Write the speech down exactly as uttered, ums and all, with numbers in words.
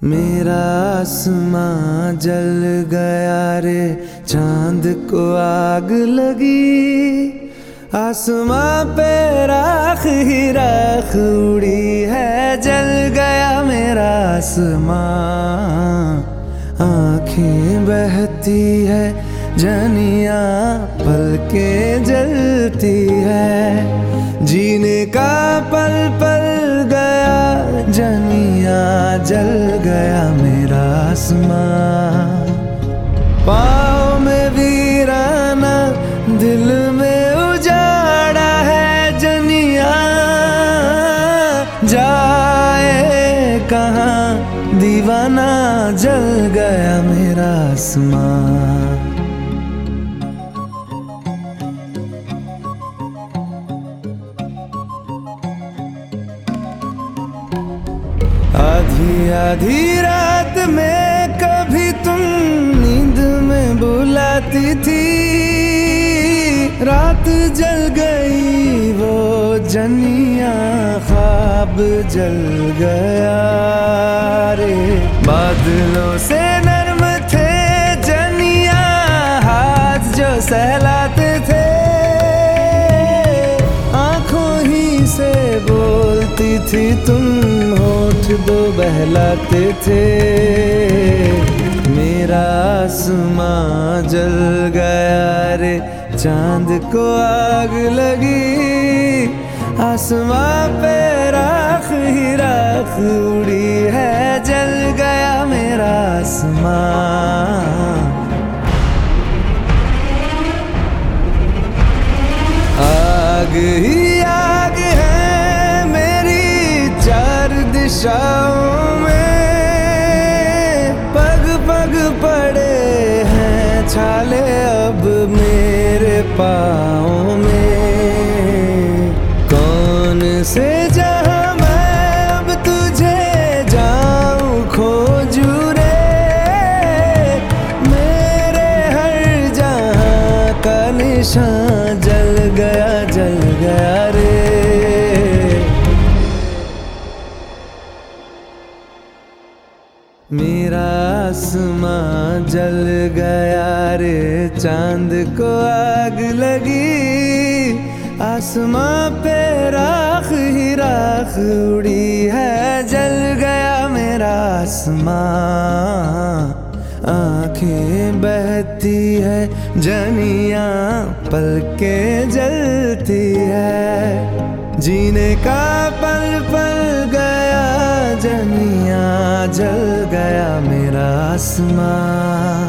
मेरा आसमां जल गया रे, चांद को आग लगी। आसमां पे राख ही राख उड़ी है, जल गया मेरा आसमां। आँखें बहती है जनियां, पलकें जलती है, जीने का पल पल गया जनियां, जल गया मेरा आसमां। पाँव में वीराना, दिल में उजाड़ा है जनियां, जाए कहाँ दीवाना, जल गया मेरा आसमां। आधी आधी रात में कभी तुम नींद में बुलाती थी, रात जल गई वो जनियां, ख्वाब जल गया रे। बादलों से नरम थे जनियां, हाथ जो सहलाते थे, आंखों ही से बोलती थी तुम, होठ दो बहलाते थे। मेरा आसमां जल गया रे, चांद को आग लगी। आसमां पे राख ही राख उड़ी है, जल गया मेरा आसमां। आग ही आग है मेरी चार दिशाओं में, पग पग पड़े हैं छाले अब मेरे पाँव में। कौन से जहां मैं अब तुझे जाऊं खोजू रे, मेरे हर जहां का निशान जल गया जल गया रे। मेरा आसमां जल गया रे, चांद को आग लगी। आसमां पे राख ही राख उड़ी है, जल गया मेरा आसमां। आँखें बहती है जनियां, पलकें जलती है, जीने का पल पल गया जनियां, जल गया मेरा आसमां।